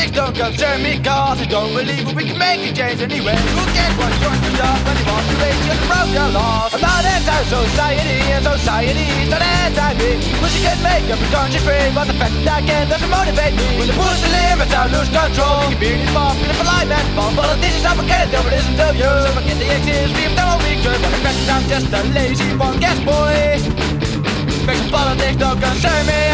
Politics don't concern me, cause I don't believe we can make a change anyway. Who cares what you're doing up when you want to raise your broke your laws? I'm not anti-society, and society's not anti-me. Wish you could make every country free, but the fact that I can doesn't motivate me. When they push the limits, I lose control. You can be popular for life and fun. Politicians are forgetting they'll listen to you. So forget the exist, leave them all weak good. But the fact I'm just a lazy punk ass boy. Makes politics don't concern me.